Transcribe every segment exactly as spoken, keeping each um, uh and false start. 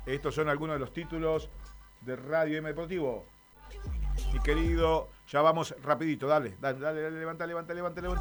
Estos son algunos de los títulos de Radio M Deportivo. Mi querido, ya vamos rapidito, dale, dale, dale, dale, levanta, levanta, levanta, levanta.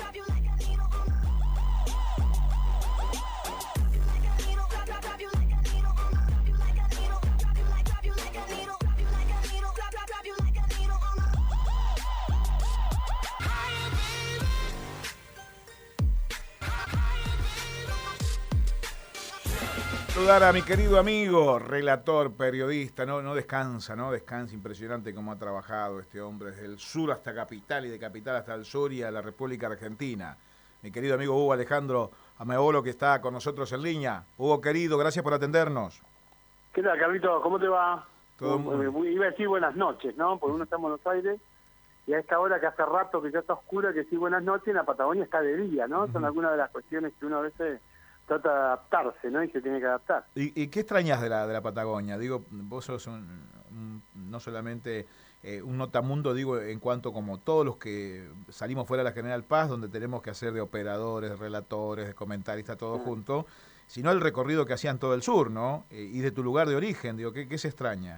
Saludar a mi querido amigo, relator, periodista, no, no descansa, no descansa, impresionante cómo ha trabajado este hombre desde el sur hasta Capital y de Capital hasta el sur y a la República Argentina. Mi querido amigo Hugo Alejandro Ameolo, que está con nosotros en línea. Hugo, querido, gracias por atendernos. ¿Qué tal, Carlito? ¿Cómo te va? Todo muy... Muy, iba a decir buenas noches, ¿no? Porque uno está en Buenos Aires y a esta hora que hace rato que ya está oscura, que sí, buenas noches, en la Patagonia está de día, ¿no? Uh-huh. Son algunas de las cuestiones que uno a veces trata de adaptarse, ¿no? Y se tiene que adaptar. ¿Y, y qué extrañas de la de la Patagonia? Digo, vos sos un, un, no solamente eh, un notamundo, digo, en cuanto como todos los que salimos fuera de la General Paz, donde tenemos que hacer de operadores, de relatores, de comentaristas, todo sí. junto, sino el recorrido que hacían todo el sur, ¿no? Eh, y de tu lugar de origen, digo, ¿qué, qué se extraña?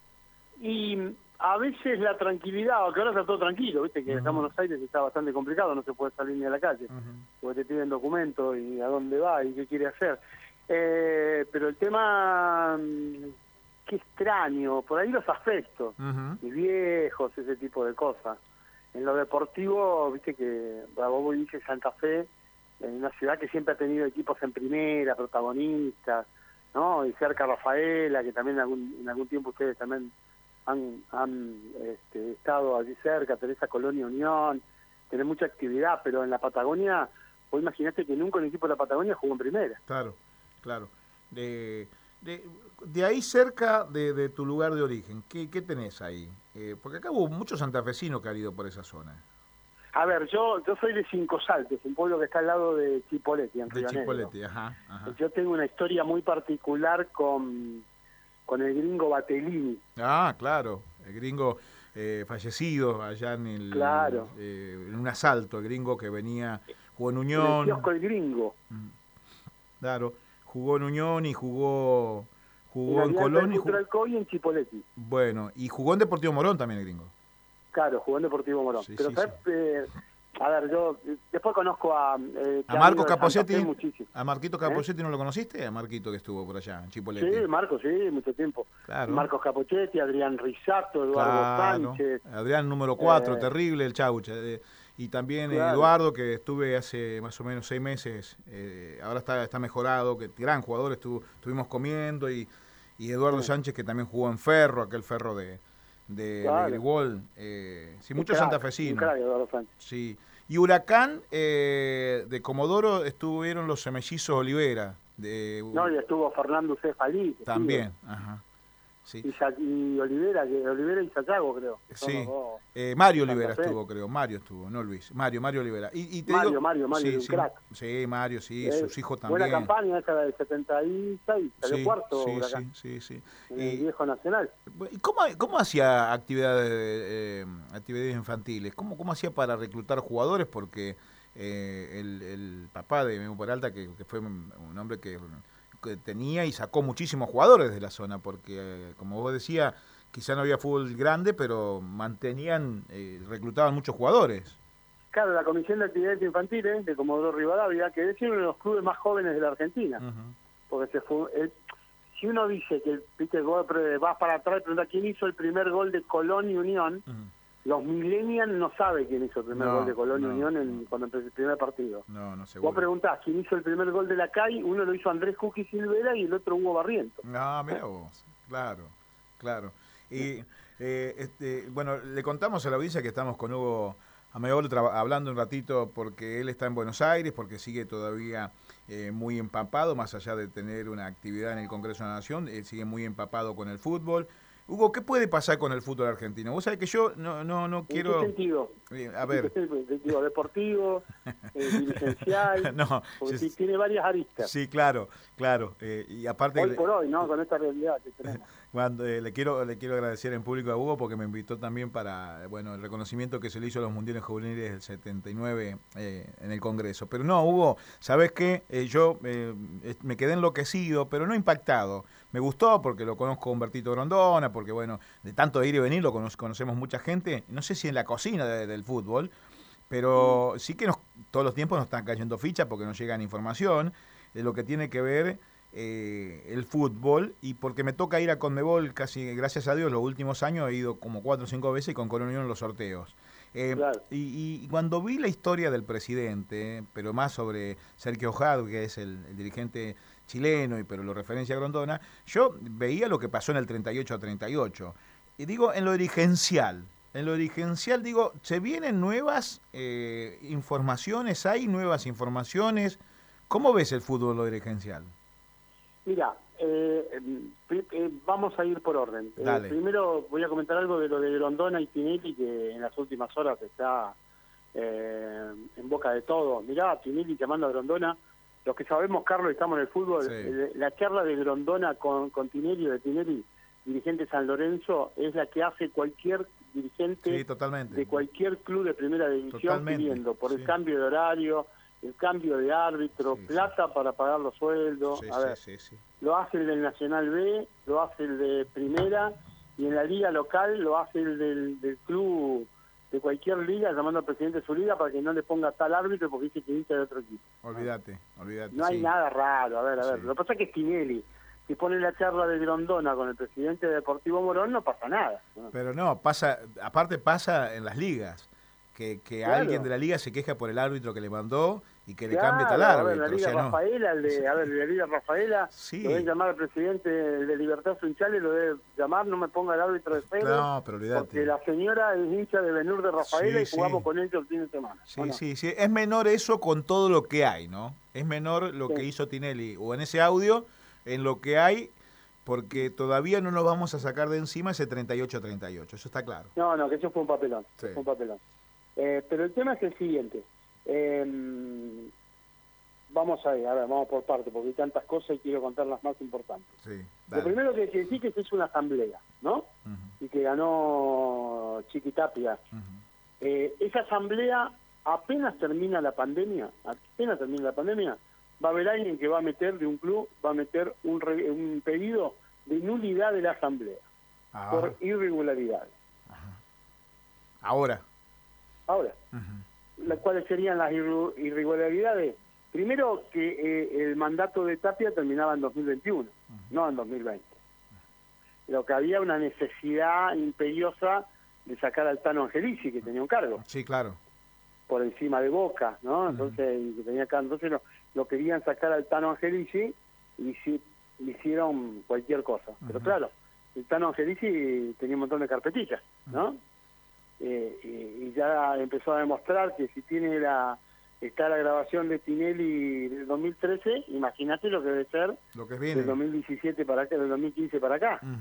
Y a veces la tranquilidad, que ahora está todo tranquilo, viste que uh-huh. acá en Buenos Aires está bastante complicado, no se puede salir ni a la calle, uh-huh. porque te piden documentos y a dónde va y qué quiere hacer. Eh, pero el tema, qué extraño, por ahí los afectos, uh-huh. mis viejos, ese tipo de cosas. En lo deportivo, viste que vos dices Santa Fe, en una ciudad que siempre ha tenido equipos en primera, protagonistas, ¿no? Y cerca Rafaela, que también en algún, en algún tiempo ustedes también han, han este, estado allí cerca, tenés a Colonia Unión, tenés mucha actividad, pero en la Patagonia, vos imaginate que nunca un equipo de la Patagonia jugó en primera. Claro, claro. De, de, de ahí cerca de, de tu lugar de origen, ¿qué, qué tenés ahí? Eh, porque acá hubo muchos santafesinos que han ido por esa zona. A ver, yo yo soy de Cinco Saltos, un pueblo que está al lado de Chipoleti, en Río De Chipoleti, Negro. ajá, ajá. Yo tengo una historia muy particular con... con el gringo Batellini. Ah, claro, el gringo eh, fallecido allá en el claro. eh, en un asalto, el gringo que venía, jugó en Unión. El kiosco el gringo. Claro, jugó en Unión y jugó jugó en, en Colón y jugó y en Chipoleti. Bueno, y jugó en Deportivo Morón también el gringo. Claro, jugó en Deportivo Morón. Sí, Pero sí, ¿sabes? Sí. Eh, a ver, yo después conozco a... Eh, a Marco Caposetti, a Marquito Caposetti, ¿eh? ¿No lo conociste? A Marquito que estuvo por allá, en Chipoleti. Sí, Marco, sí, mucho tiempo. Claro. Marcos Caposetti, Adrián Risato, Eduardo claro. Sánchez. Adrián número cuatro, eh, terrible el Chaucha. Eh, y también claro. Eduardo, que estuve hace más o menos seis meses, eh, ahora está está mejorado, que gran jugador, estuvo, estuvimos comiendo, y, y Eduardo sí. Sánchez, que también jugó en Ferro, aquel Ferro de... de, claro. de Grigol, eh, sí, muchos santafesinos. Crack, sí. Y Huracán, eh, de Comodoro, estuvieron los mellizos Olivera. De, no, y estuvo Fernando Cefalí. También, sí. Ajá. Sí. Y, y Olivera, que Olivera y Sayago, creo. Sí, eh, Mario Olivera estuvo, creo, Mario estuvo, no Luis, Mario, Mario Olivera. Y, y te Mario, digo, Mario, Mario, sí, un sí, crack. Sí, Mario, sí, eh, sus hijos también. Buena campaña esa del setenta y seis, salió sí, cuarto sí, Huracán. Sí, sí, sí. En el viejo Nacional. ¿Y cómo, cómo hacía actividades eh, actividades infantiles? ¿Cómo, cómo hacía para reclutar jugadores? Porque eh, el, el papá de Memo Peralta, que, que fue un hombre que... que tenía y sacó muchísimos jugadores de la zona, porque eh, como vos decías, quizá no había fútbol grande, pero mantenían, eh, reclutaban muchos jugadores. Claro, la Comisión de Actividades Infantiles de Comodoro Rivadavia, que es uno de los clubes más jóvenes de la Argentina, uh-huh. porque se fue, eh, si uno dice que viste, vas para atrás y preguntas quién hizo el primer gol de Colón y Unión, uh-huh. los millennials no saben quién hizo el primer no, gol de Colón y no, Unión en, no. cuando empezó el primer partido. No, no seguro. Vos preguntás quién hizo el primer gol de la C A I, uno lo hizo Andrés Cuqui Silvera y el otro Hugo Barriento. No, mira vos, claro, claro. Y eh, este, bueno, le contamos a la audiencia que estamos con Hugo Ameolo hablando un ratito porque él está en Buenos Aires, porque sigue todavía eh, muy empapado, más allá de tener una actividad en el Congreso de la Nación, él sigue muy empapado con el fútbol. Hugo, ¿qué puede pasar con el fútbol argentino? Vos sabés que yo no no no quiero... ¿En qué sentido? Eh, a ver... Digo, deportivo, eh, dirigencial, no, porque sí, sí, tiene varias aristas. Sí, claro, claro. Eh, y aparte... Hoy por hoy, ¿no? Con esta realidad que tenemos. Cuando, eh, le quiero le quiero agradecer en público a Hugo porque me invitó también para bueno el reconocimiento que se le hizo a los mundiales juveniles del setenta y nueve eh, en el Congreso. Pero no, Hugo, ¿sabés qué? Eh, yo eh, me quedé enloquecido, pero no impactado. Me gustó porque lo conozco a Humbertito Grondona, porque bueno, de tanto ir y venir lo cono conocemos mucha gente. No sé si en la cocina de, del fútbol, pero sí que nos, todos los tiempos nos están cayendo fichas porque nos llegan información de lo que tiene que ver eh, el fútbol, y porque me toca ir a Conmebol casi, gracias a Dios, los últimos años he ido como cuatro o cinco veces y con Colón Unión en los sorteos. Eh, claro. y, y cuando vi la historia del presidente, pero más sobre Sergio Jadwe, que es el, el dirigente chileno, y pero lo referencia a Grondona, yo veía lo que pasó en el treinta y ocho a treinta y ocho. Y digo, en lo dirigencial, en lo dirigencial, digo, ¿se vienen nuevas eh, informaciones? ¿Hay nuevas informaciones? ¿Cómo ves el fútbol lo dirigencial? Mira, eh, eh, vamos a ir por orden. Eh, primero voy a comentar algo de lo de Grondona y Tinelli, que en las últimas horas está eh, en boca de todos. Mirá, Tinelli llamando a Grondona. Los que sabemos, Carlos, estamos en el fútbol, sí. eh, la charla de Grondona con, con Tinelli, de Tinelli, dirigente San Lorenzo, es la que hace cualquier dirigente sí, totalmente. de cualquier club de primera división, pidiendo por sí. el cambio de horario, el cambio de árbitro, sí, plata sí. para pagar los sueldos. Sí, a ver, sí, sí, sí. Lo hace el del Nacional B, lo hace el de Primera, y en la liga local lo hace el del, del club de cualquier liga, llamando al presidente de su liga para que no le ponga tal árbitro porque dice que dice de otro equipo. Olvídate, olvídate. No hay sí. nada raro, a ver, a ver. Sí. Lo que pasa es que Tinelli, si pone la charla de Grondona con el presidente de Deportivo Morón, no pasa nada, ¿no? Pero no, pasa, aparte pasa en las ligas, que, que claro. alguien de la liga se queja por el árbitro que le mandó y que claro, le cambie tal árbitro. A ver, la Liga o sea, Rafaela, no. el de, a ver, la Liga Rafaela, sí. lo debe llamar al presidente de Libertad Sunchales, lo debe llamar, no me ponga el árbitro de Fede, no, pero olvidate. Porque la señora es hincha de Benur de Rafaela sí, y jugamos sí. con ellos el fin de semana. Sí, no? sí, sí. Es menor eso con todo lo que hay, ¿no? Es menor lo sí. que hizo Tinelli, o en ese audio, en lo que hay, porque todavía no nos vamos a sacar de encima ese treinta y ocho a treinta y ocho, eso está claro. No, no, que eso fue un papelón, sí. fue un papelón. Eh, pero el tema es el siguiente. Eh, vamos a ver, a ver, vamos por parte, porque hay tantas cosas y quiero contar las más importantes. Sí, lo primero que hay que decir que es una asamblea, ¿no? Uh-huh. Y que ganó Chiqui Tapia. Uh-huh. Eh, esa asamblea, apenas termina la pandemia, apenas termina la pandemia, va a haber alguien que va a meter de un club, va a meter un, re, un pedido de nulidad de la asamblea ah. por irregularidades. Ajá. Ahora. Ahora, uh-huh. las cuales serían las irregularidades. Primero, que eh, el mandato de Tapia terminaba en dos mil veintiuno, uh-huh. no en dos mil veinte. Uh-huh. Lo que había una necesidad imperiosa de sacar al Tano Angelici, que tenía un cargo. Sí, claro. Por encima de Boca, ¿no? Entonces, uh-huh. tenía cargo. Entonces lo, lo querían sacar al Tano Angelici y si, hicieron cualquier cosa. Uh-huh. Pero claro, el Tano Angelici tenía un montón de carpetitas, ¿no? Uh-huh. Eh, y, y ya empezó a demostrar que si tiene la está la grabación de Tinelli del dos mil trece, imagínate lo que debe ser lo que viene del dos mil diecisiete para acá, del dos mil quince para acá, uh-huh.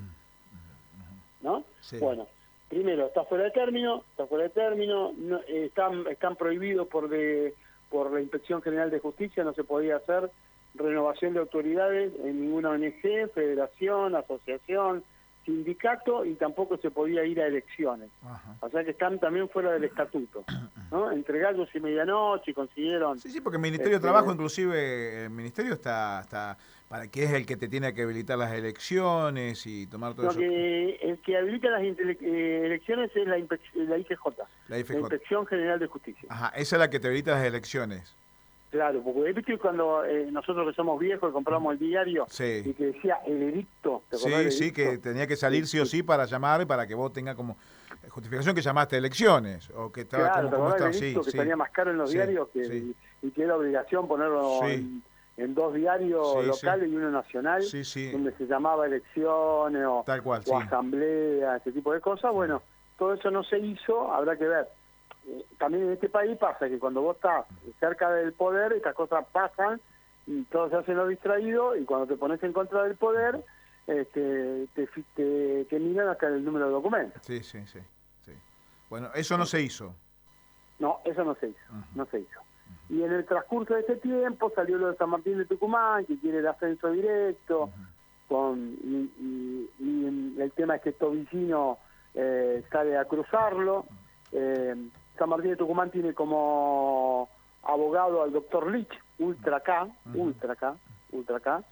¿no? Sí. Bueno, primero está fuera de término, está fuera de término, no, eh, están están prohibidos por de por la Inspección General de Justicia, no se podía hacer renovación de autoridades en ninguna O N G, federación, asociación, sindicato, y tampoco se podía ir a elecciones. Ajá. O sea que están también fuera del estatuto, ¿no? Entre gallos y medianoche consiguieron... Sí, sí, porque el Ministerio este, de Trabajo, inclusive, el Ministerio está, está para que es el que te tiene que habilitar las elecciones y tomar todo no, eso. Que, el que habilita las elecciones es la, la I G J, la I G J, la Inspección General de Justicia. Ajá, esa es la que te habilita las elecciones. Claro, porque viste cuando eh, nosotros que somos viejos y compramos el diario sí. y que decía el edicto, ¿te sí, acordás? Sí, que tenía que salir sí o sí para llamar, para que vos tengas como justificación que llamaste elecciones o que estaba claro, como, como estaba el edicto sí, que sí. salía más caro en los sí, diarios que, sí. y, y que era obligación ponerlo sí. en, en dos diarios sí, locales sí. y uno nacional, sí, sí. donde se llamaba elecciones o, Tal cual, o sí. asamblea, ese tipo de cosas. Sí. Bueno, todo eso no se hizo, habrá que ver. Eh, también en este país pasa que cuando vos estás cerca del poder, estas cosas pasan y todos se hacen los distraídos, y cuando te pones en contra del poder, este, te, te, te miran hasta el número de documentos. Sí, sí, sí, sí. Bueno, eso no se hizo. No, eso no se hizo, Uh-huh. no se hizo. Uh-huh. Y en el transcurso de ese tiempo salió lo de San Martín de Tucumán, que quiere el ascenso directo, uh-huh. con y, y, y el tema es que Tobillino eh, sale a cruzarlo. Uh-huh. eh, San Martín de Tucumán tiene como abogado al doctor Lich, Ultra K, uh-huh. Ultra K, Ultra K,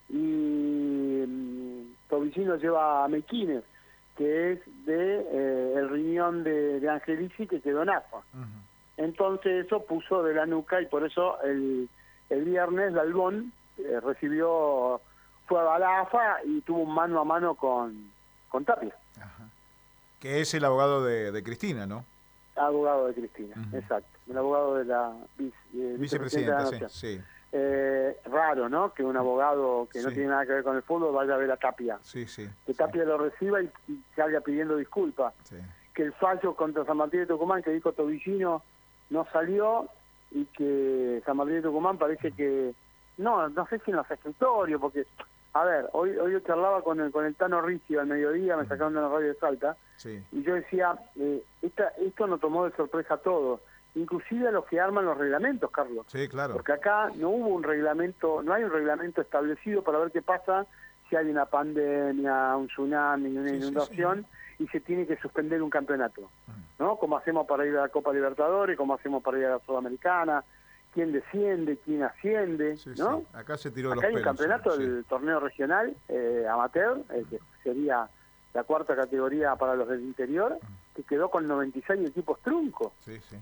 y um, Tobillino lleva a Mequines, que es de eh, el riñón de, de Angelici, que quedó en A F A. Uh-huh. Entonces eso puso de la nuca, y por eso el, el viernes Dalbón eh, recibió, fue a la A F A y tuvo un mano a mano con, con Tapia. Ajá. Que es el abogado de, de Cristina, ¿no? Abogado de Cristina, uh-huh. exacto. El abogado de la vice, eh, vicepresidenta, sí, sí. Eh, raro, ¿no? Que un abogado que sí. no tiene nada que ver con el fútbol vaya a ver a Tapia. Sí, sí. Que Tapia sí. lo reciba y, y salga pidiendo disculpas. Sí. Que el fallo contra San Martín de Tucumán que dijo Tobillino no salió, y que San Martín de Tucumán parece que... No, no sé si en los escritorios, porque... A ver, hoy hoy yo charlaba con el, con el Tano Riccio al mediodía, me sacaron de la radio de Salta, sí. y yo decía, eh, esta, esto nos tomó de sorpresa a todos, inclusive a los que arman los reglamentos, Carlos. Sí, claro. Porque acá no hubo un reglamento, no hay un reglamento establecido para ver qué pasa si hay una pandemia, un tsunami, una sí, inundación, sí, sí. y se tiene que suspender un campeonato, ¿no? Como hacemos para ir a la Copa Libertadores, como hacemos para ir a la Sudamericana, quién desciende, quién asciende, sí, ¿no? Sí. Acá se tiró acá los hay un pelos, campeonato sí. del torneo regional eh, amateur, eh, que sería la cuarta categoría para los del interior, que quedó con noventa y seis equipos truncos. Sí, sí.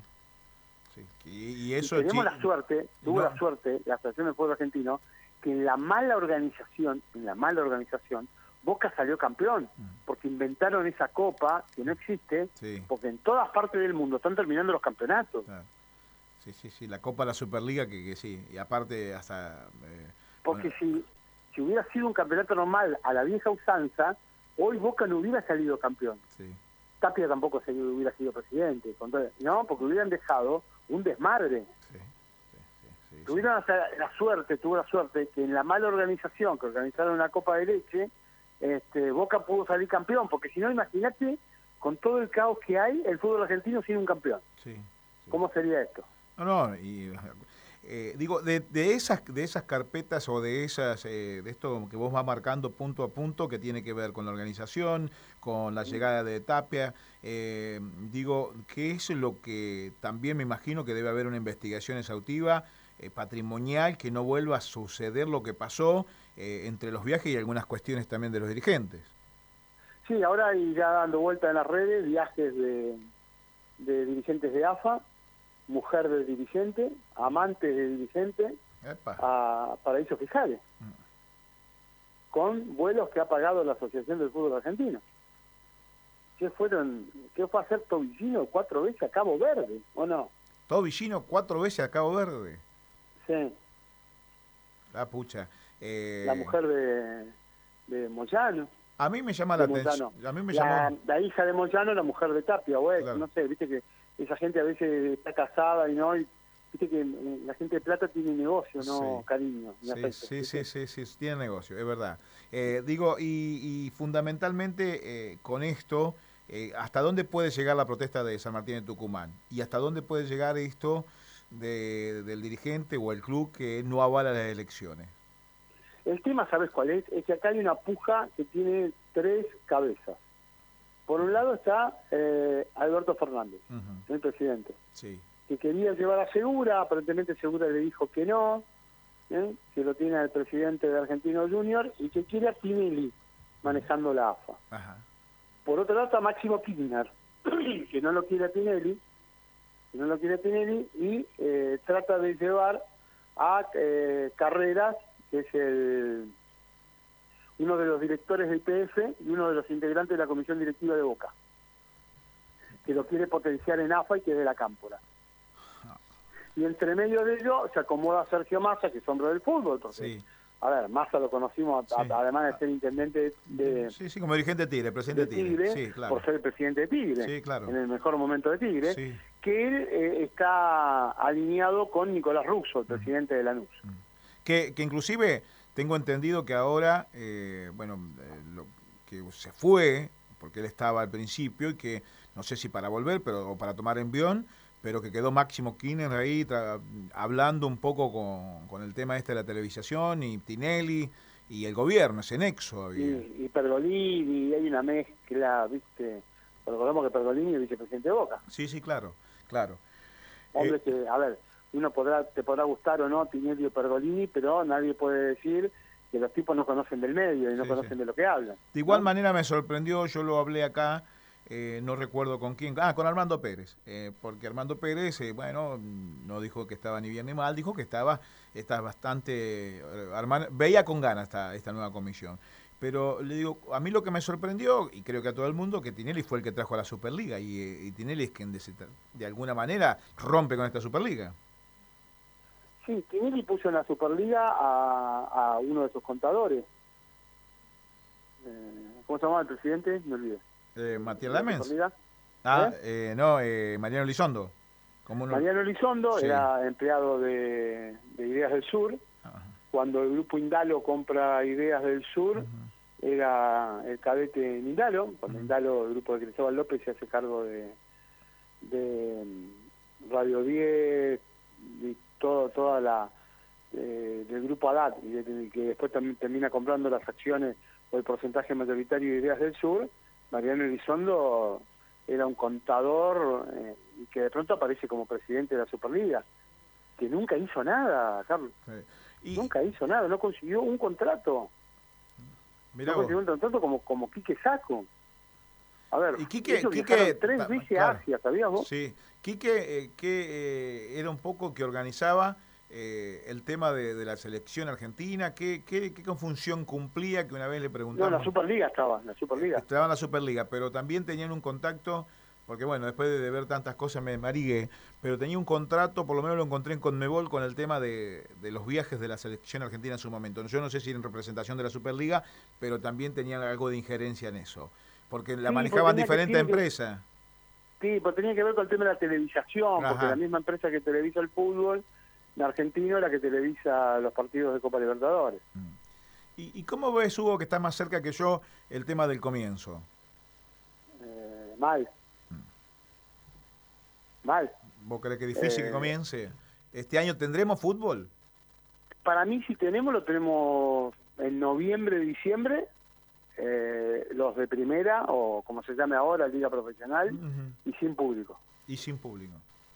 sí. Y, y eso y tenemos chi... la suerte, tuvo no. la suerte, la Asociación del Fútbol Argentino, que en la mala organización, en la mala organización, Boca salió campeón, porque inventaron esa copa que no existe, sí. porque en todas partes del mundo están terminando los campeonatos. Claro. Sí, sí, sí, la Copa de la Superliga, que, que sí, y aparte hasta... Eh, porque bueno. si, si hubiera sido un campeonato normal a la vieja usanza, hoy Boca no hubiera salido campeón. Sí. Tapia tampoco se hubiera sido presidente, no, porque hubieran dejado un desmadre. Sí, sí, sí, sí, tuvieron sí. La, la suerte, tuvo la suerte que en la mala organización que organizaron una Copa de Leche, este, Boca pudo salir campeón, porque si no, imagínate, con todo el caos que hay, el fútbol argentino sin un campeón. Sí, sí. ¿Cómo sería esto? No, no, y eh, digo, de, de esas de esas carpetas o de esas eh, de esto que vos vas marcando punto a punto, que tiene que ver con la organización, con la llegada de Tapia, eh, digo, ¿qué es lo que también me imagino que debe haber una investigación exhaustiva, eh, patrimonial, que no vuelva a suceder lo que pasó eh, entre los viajes y algunas cuestiones también de los dirigentes? Sí, ahora hay ya dando vuelta en las redes viajes de, de dirigentes de A F A, mujer del dirigente, amante del dirigente, Epa. a paraísos fiscales, mm. con vuelos que ha pagado la Asociación del Fútbol Argentino. ¿Qué fueron? ¿Qué fue a hacer Tobillino cuatro veces a Cabo Verde, o no? Tobillino cuatro veces a Cabo Verde. Sí. La pucha. Eh... La mujer de, de Moyano. A mí me llama la atención. A mí me la, llamó... la hija de Moyano, la mujer de Tapia, güey, claro. No sé, viste que esa gente a veces está casada y no, y viste que la gente de plata tiene negocio, no sí. cariño. Sí, afecto, sí, sí, sí, sí, sí, tiene negocio, es verdad. Eh, digo, y, y fundamentalmente eh, con esto, eh, ¿hasta dónde puede llegar la protesta de San Martín de Tucumán? ¿Y hasta dónde puede llegar esto de, del dirigente o el club que no avala las elecciones? El tema, ¿sabes cuál es? Es que acá hay una puja que tiene tres cabezas. Por un lado está eh, Alberto Fernández, uh-huh. el presidente, sí. que quería llevar a Segura, aparentemente Segura le dijo que no, ¿eh? que lo tiene el presidente de Argentino Junior, y que quiere a Tinelli manejando la A F A. Ajá. Por otro lado está Máximo Kirchner, que no lo quiere a Tinelli, que no lo quiere a Tinelli, y eh, trata de llevar a eh, Carreras, que es el... uno de los directores del I P F y uno de los integrantes de la comisión directiva de Boca, que lo quiere potenciar en A F A y que es de la Cámpora. Y entre medio de ello se acomoda Sergio Massa, que es hombre del fútbol, porque, sí. a ver, Massa lo conocimos, sí. a, además de ser intendente de... Sí, sí, como dirigente de Tigre, presidente de Tigre, Tigre sí, claro. por ser el presidente de Tigre, sí, claro. en el mejor momento de Tigre, sí. que él eh, está alineado con Nicolás Russo, el presidente uh-huh. de Lanús. Uh-huh. Que, que inclusive tengo entendido que ahora, eh, bueno, eh, lo, que se fue, porque él estaba al principio, y que no sé si para volver pero o para tomar envión, pero que quedó Máximo Kirchner ahí tra- hablando un poco con, con el tema este de la televisación, y Tinelli, y el gobierno, ese nexo había. Y, y Pergolini, hay una mezcla, ¿viste? Recordemos que Pergolini es vicepresidente de Boca. Sí, sí, claro, claro. Hombre Eh, que, a ver, uno podrá, te podrá gustar o no Tinelli o Pergolini, pero nadie puede decir que los tipos no conocen del medio y no Sí, conocen sí. de lo que hablan. De igual ¿no? manera me sorprendió, yo lo hablé acá, eh, no recuerdo con quién, ah, con Armando Pérez, eh, porque Armando Pérez, eh, bueno, no dijo que estaba ni bien ni mal, dijo que estaba, está bastante, eh, arma- veía con ganas esta, esta nueva comisión. Pero le digo, a mí lo que me sorprendió, y creo que a todo el mundo, que Tinelli fue el que trajo a la Superliga, y, eh, y Tinelli es quien de, de alguna manera rompe con esta Superliga. Sí, Tinelli puso en la Superliga a, a uno de sus contadores. Eh, ¿Cómo se llamaba el presidente? Me olvidé. Eh, Matías ¿De la Lamens. Superliga? Ah, ¿Eh? eh, no, eh, Mariano Elizondo. Como uno... Mariano Elizondo Sí. era empleado de, de Ideas del Sur. Ajá. Cuando el grupo Indalo compra Ideas del Sur, Uh-huh. era el cadete en Indalo. Cuando Uh-huh. Indalo, el grupo de Cristóbal López, se hace cargo de, de mm, Radio diez y todo, toda la eh, del grupo Haddad, y de, que después también termina comprando las acciones o el porcentaje mayoritario de Ideas del Sur. Mariano Elizondo era un contador eh, y que de pronto aparece como presidente de la Superliga, que nunca hizo nada, Carlos. Sí. Y, Nunca hizo nada, no consiguió un contrato. mirá No vos. consiguió un contrato como, como Quique Saco. A ver, Y Quique- ellos Quique- viajaron tres ta- veces claro. a Asia, ¿sabías vos? Sí, Quique, eh, que eh, era un poco que organizaba eh, el tema de, de la selección argentina. ¿Qué, qué, qué función cumplía? Que una vez le No, preguntamos. en la Superliga estaba, en la Superliga. Estaba en la Superliga, pero también tenían un contacto, porque bueno, después de, de ver tantas cosas me marigué, pero tenía un contrato, por lo menos lo encontré en Conmebol, con el tema de, de los viajes de la selección argentina en su momento. Yo no sé si era en representación de la Superliga, pero también tenían algo de injerencia en eso, porque la Sí, manejaban porque tenía que- diferentes tiene que- empresas. Sí, pues tenía que ver con el tema de la televisación, Ajá. porque la misma empresa que televisa el fútbol en argentino es la que televisa los partidos de Copa Libertadores. ¿Y, y cómo ves, Hugo, que está más cerca que yo, el tema del comienzo? Eh, mal. Mal. ¿Vos crees que es difícil Eh, que comience? ¿Este año tendremos fútbol? Para mí, si tenemos, lo tenemos en noviembre, diciembre, eh, los de primera, o como se llame ahora, Liga Profesional, Ujú. y sin público. Y sin público.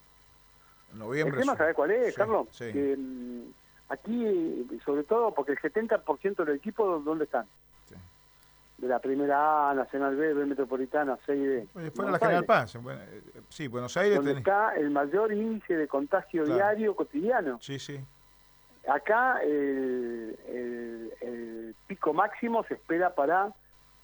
En El noviembre. tema, sí. ¿sabes cuál es, Sí, Carlos? sí. Que mm, aquí, sobre todo, porque el setenta por ciento del equipo, ¿dónde están? Sí. De la primera A, Nacional B, B Metropolitana, C y D. Oye, fuera Buenos la General Aires, Paz. Bueno, eh, sí, Buenos Aires donde tenés. está el mayor índice de contagio Claro. diario cotidiano. Sí, sí. Acá el, el- el pico máximo se espera para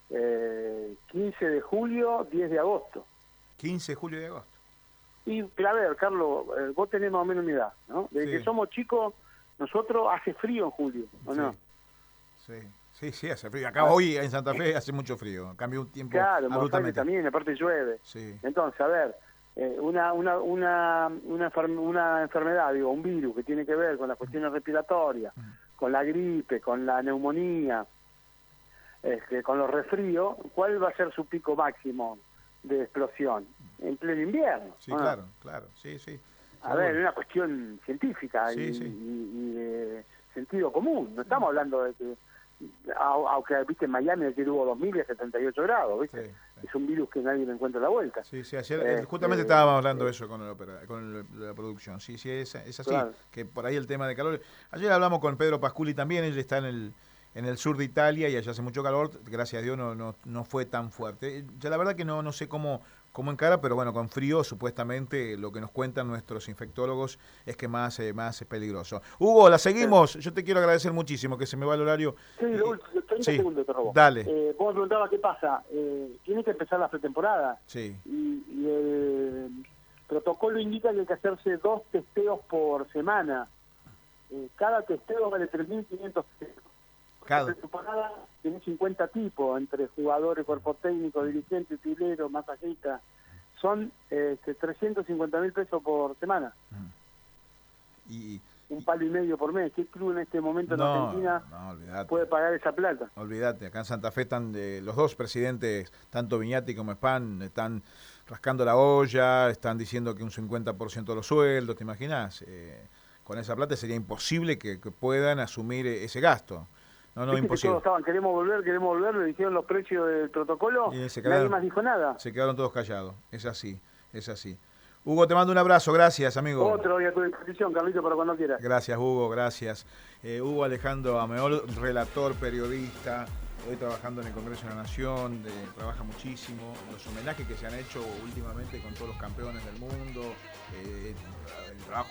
eh, quince de julio, diez de agosto. quince de julio y agosto. Y, pero a ver, Carlos, eh, vos tenés más o menos mi edad, ¿no? Desde Sí. que somos chicos, nosotros hace frío en julio, ¿o Sí. no? Sí, sí, sí, hace frío. Acá hoy en Santa Fe hace mucho frío. Cambió un tiempo Claro, en Buenos Aires abruptamente. también, aparte llueve. Sí. Entonces, a ver, eh, una, una, una, una, enfer- una enfermedad, digo, un virus que tiene que ver con las cuestiones respiratorias, con la gripe, con la neumonía, este, con los resfríos, ¿cuál va a ser su pico máximo de explosión? En pleno invierno. Sí, ¿o no? claro, claro. Sí, sí. A Seguro. ver, es una cuestión científica Sí, y, sí. y- y de sentido común. No estamos hablando de que, au- aunque viste en Miami ayer hubo dos mil y setenta y ocho grados, ¿viste? Sí, sí. Es un virus que nadie le encuentra la vuelta. Sí, sí, ayer Eh, eh, justamente eh, estábamos hablando de eh, eso con, el opera- con el- la producción. Sí, sí, es, es así. Claro. Que por ahí el tema de calor. Ayer hablamos con Pedro Pasculi también, él está en el en el sur de Italia y allá hace mucho calor, gracias a Dios no no, no fue tan fuerte. Ya la verdad que no no sé cómo cómo encara, pero bueno, con frío supuestamente lo que nos cuentan nuestros infectólogos es que más eh, más es peligroso. Hugo, la seguimos. Yo te quiero agradecer muchísimo, que se me va el horario. Sí, Y- lo último, treinta sí, segundos te robo. dale. Eh, vos me preguntabas qué pasa. Eh, tiene que empezar la pretemporada Sí. y, y el protocolo indica que hay que hacerse dos testeos por semana. Eh, cada testeo vale tres mil quinientos pesos. Cada. La pretemporada tiene cincuenta tipos, entre jugadores, cuerpo técnico, dirigente, utilero, masajista. Son este, trescientos cincuenta mil pesos por semana. Y, un palo y medio por mes. ¿Qué club en este momento en no, Argentina no, puede pagar esa plata? Olvídate, acá en Santa Fe están de, los dos presidentes, tanto Viñati como Span, están rascando la olla, están diciendo que un cincuenta por ciento de los sueldos, ¿te imaginas? Eh, con esa plata sería imposible que, que puedan asumir ese gasto. No, no, imposible. Todos estaban, queremos volver, queremos volver, le dijeron los precios del protocolo, y se quedaron, nadie más dijo nada. Se quedaron todos callados, es así, es así. Hugo, te mando un abrazo, gracias, amigo. Otro día a tu disposición, Carlito, para cuando quieras. Gracias, Hugo, gracias. Eh, Hugo Alejandro Ameol, relator, periodista, hoy trabajando en el Congreso de la Nación, de, trabaja muchísimo, los homenajes que se han hecho últimamente con todos los campeones del mundo, eh, el trabajo